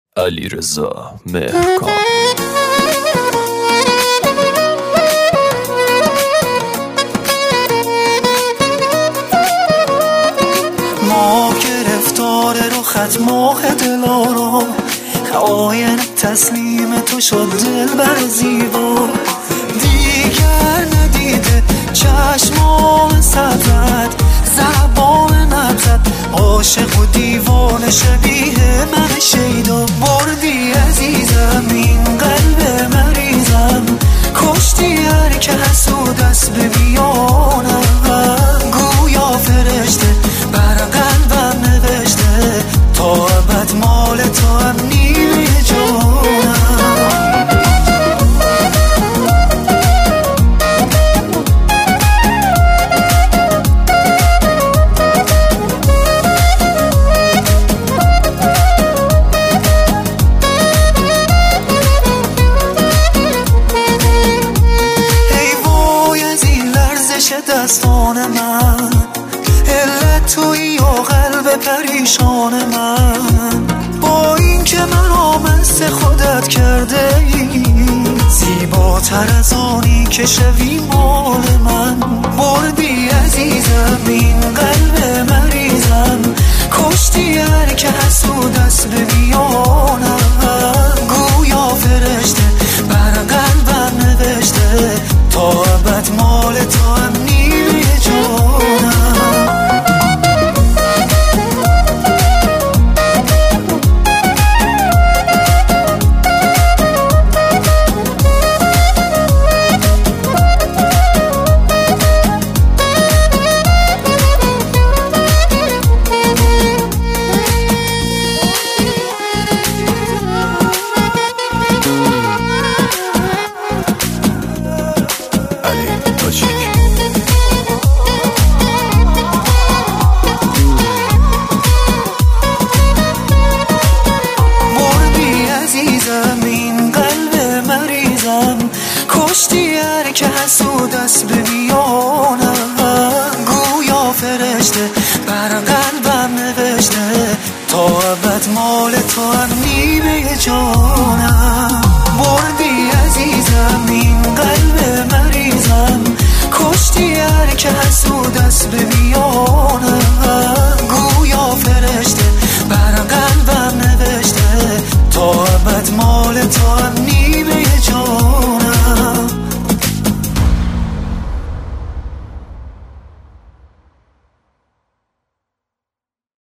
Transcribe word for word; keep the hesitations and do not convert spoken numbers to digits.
علیرضا مهرکان. ما گرفتار رو خط ماه دلارم، آینه تسلیم تو شد دل بر زیبا. دیگر ندیده چشمان صدرت، زبان نبزد عاشق و دیوان شبیه من شیدا. بردی عزیزم این قلب مریضم، کشتی هر که حسود است به بیانم. گویا فرشته بر قلبم نوشته تا ابد مال تو هم نیمه جانم. دستان من علت تویی و قلب پریشان من، با این که من آمست خودت کرده ای، زیباتر از آنی که شوی مال من. بردی عزیزم این قلب مریضم، کشتی هر که حسود است به بیانم. گویا فرشته بر قلبم نوشته تا ابد مال تو هم نیمه جانم. کشتی هر که حسود است به بیانم. گویا فرشته بر قلبم نوشته تا ابد مال تو هم